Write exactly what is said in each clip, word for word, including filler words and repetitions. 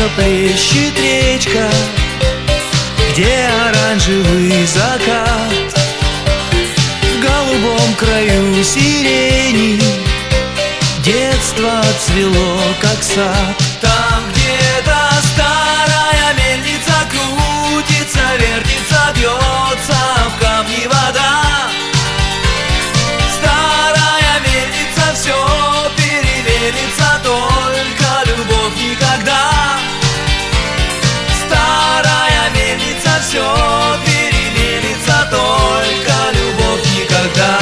Тихо плещет речка, где оранжевый закат. В голубом краю сирени детство цвело, как сад. Там где-то старая мельница крутится, вертится, бьется в камни вода. Старая мельница все переменится, только любовь никогда. Старая мельница все переменится, только любовь никогда.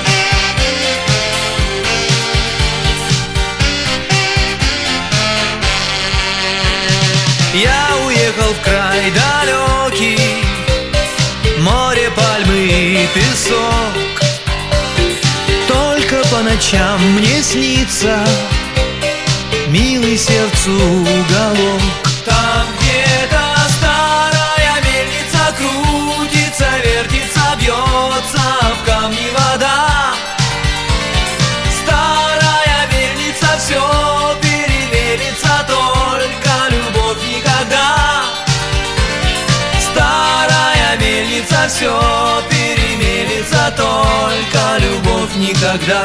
Я уехал в край далекий, море, пальмы и песок. Только по ночам мне снится милый сердцу уголок. Там где-то старая мельница крутится, вертится, бьется в камни вода. Старая мельница все переменится, только любовь никогда. Старая мельница все переменится, только любовь никогда.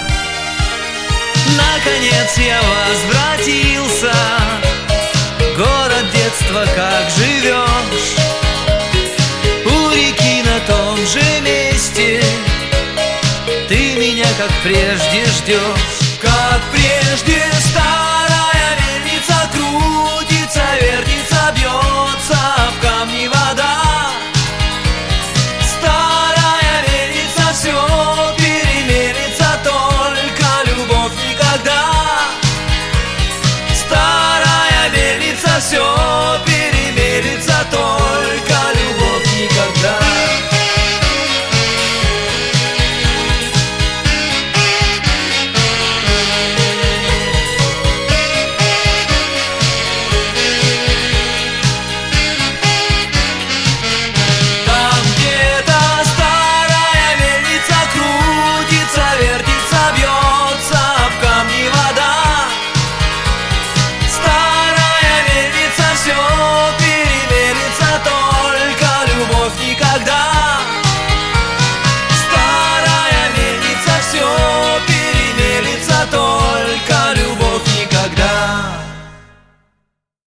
Наконец я возвратился, город детства, как живешь. У реки на том же месте ты меня, как прежде, ждешь. Как прежде старая мельница крутится, вертится, бьется в камни вода. Старая мельница все переменится, только любовь никогда. Старая мельница все